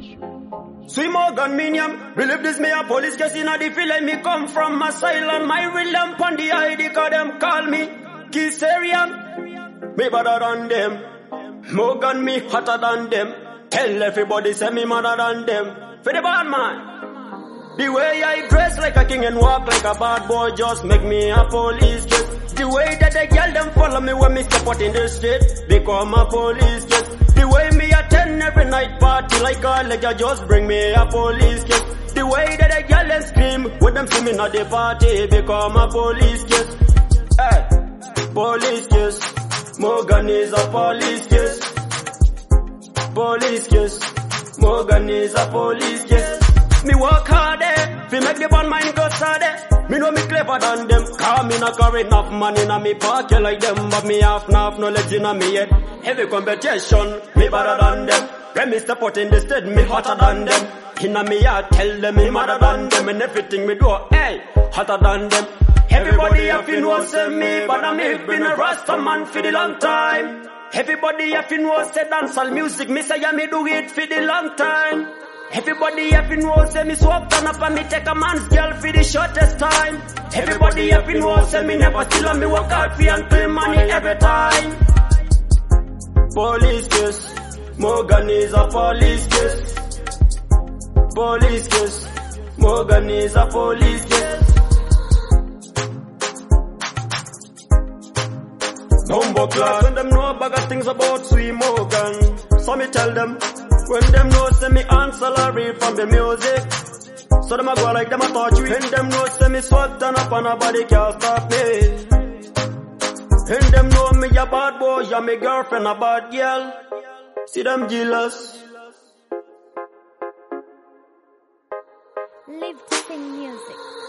Sweet Morgan Minium, relive this me a police case in a the feel like me come from asylum. My real lamp on the ID cause them call me Kiserian. Me better than them. Morgan me hotter than them. Tell everybody say me madder than them. For the bad man. The way I dress like a king and walk like a bad boy just make me a police case. The way that the girl them follow me when me step out in the street become a police case. The way me attend every night party like a ledger just bring me a police case. The way that the girl them scream when them see me at the party become a police case. Hey, police case. Morgan is a police case. Police case. Morgan is a police case. Me work hard fi make the bad mind go sad. Me know me clever than them, cause me not carry enough money in me pocket like them. But me have enough knowledge in me head. Every competition, me better than them. When me step out in the stage, me hotter than them. Inna me yard, tell them me madder than them. And everything me do, hey, hotter than them. Everybody have to know say me, but I me been a Rasta man for the long time. Everybody have to know say dancehall music, me say me do it for the long time. Everybody have to know say me swap turn up and me take a man's girl for the shortest time. Everybody have to know say me never steal and me work hard for and claim money every time. Police case, Morgan is a police case. Police case, Morgan is a police case. Bumbo class when them know a bag of things about Sweet Morgan. So me tell them. When them know say me earn salary from the music, so them a go like them a touch we. When them know say me swag turn up and nobody can stop me. When them know me a bad boy and me girlfriend a bad girl, see them jealous. Live to sing music.